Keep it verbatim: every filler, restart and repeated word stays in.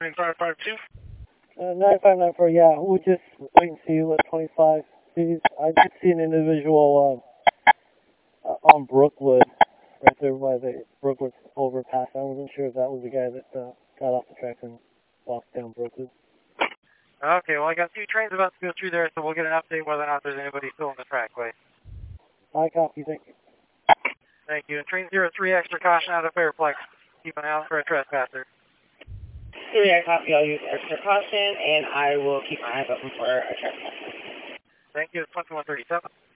nine five five two. Uh, nine five nine four, yeah, we'll just wait and see what twenty-five sees. I did see an individual um, uh, on Brookwood, right there by the Brookwood overpass. I wasn't sure if that was the guy that uh, got off the tracks and walked down Brookwood. Okay, well, I got two trains about to go through there, so we'll get an update whether or not there's anybody still on the trackway. I copy, thank you. Thank you. And train zero three, extra caution out of Fairplex. Keep an eye out for a trespasser. three, I copy. I'll use extra caution, and I will keep my eyes open for a trespasser. Thank you. It's twenty-one thirty-seven.